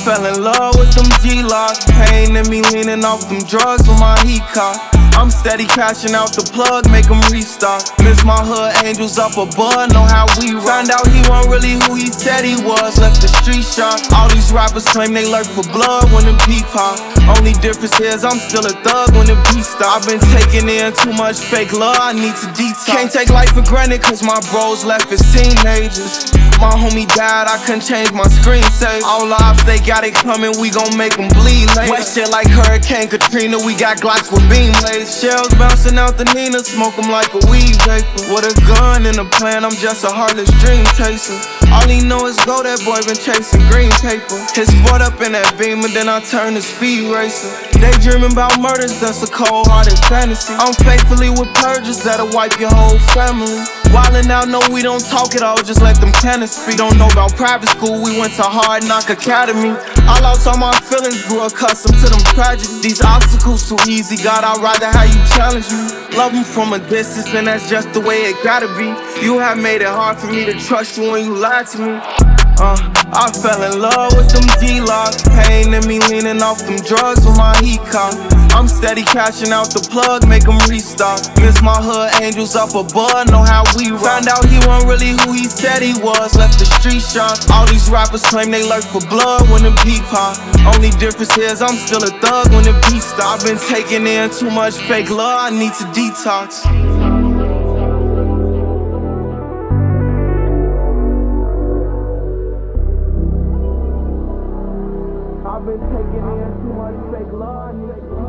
fell in love with them G-locks. Pain in me leaning off them drugs with my heat cock. I'm steady cashing out the plug, make them restock. Miss my hood angels up above, know how we rock. Found out he wasn't really who he said he was, left the street shot. All these rappers claim they lurk for blood when the beef hot. Only difference is I'm still a thug when the beat stop. I've been taking in too much fake love, I need to detox. Can't take life for granted cause my bros left as teenagers. My homie died, I couldn't change my screensaver. All lives, they got it coming, we gon' make them bleed later. Wet shit like Hurricane Katrina, we got Glocks with beam lasers. Shells bouncing out the Nina, smoke them like a weed vapor. With a gun and a plan, I'm just a heartless dream chaser. All he know is go, that boy been chasing green paper. His foot up in that beam and then I turn to speed racer. Daydreaming about murders, that's a cold-hearted fantasy. I'm faithfully with purges that'll wipe your whole family. Wildin' out, no, we don't talk at all, just let them cannons speak. Don't know about private school, we went to Hard Knock Academy. I lost all my feelings, grew accustomed to them tragedies. These obstacles too easy, God, I'd rather how you challenge me. Love them from a distance, and that's just the way it gotta be. You have made it hard for me to trust you when you lied to me. I fell in love with them G-locks. Pain in me leaning off them drugs with my heat cock. I'm steady cashing out the plug, make them restock. Miss my hood angels up above, know how we rock. Found out he wasn't really who he said he was, left the street shot. All these rappers claim they lurk for blood when the beef hot. Only difference is I'm still a thug when the beat stop. I've been taking in too much fake love, I need to detox. I've been taking in too much fake love.